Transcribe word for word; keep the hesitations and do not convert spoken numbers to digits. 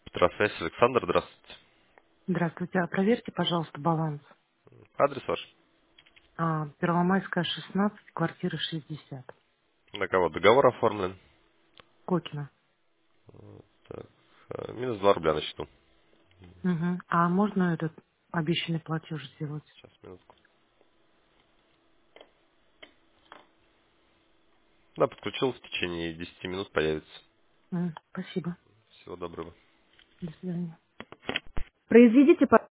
Петросвязь, Александр, здравствуйте. Здравствуйте. А проверьте, пожалуйста, баланс. Адрес ваш? А, Первомайская, шестнадцать, квартира шестьдесят. На кого договор оформлен? Кокина. Так, э, минус два рубля на счету. Угу. А можно этот обещанный платеж сделать? Сейчас, минутку. Да, подключил, в течение десяти минут появится. М, Спасибо. Всего доброго. До свидания. Произведите,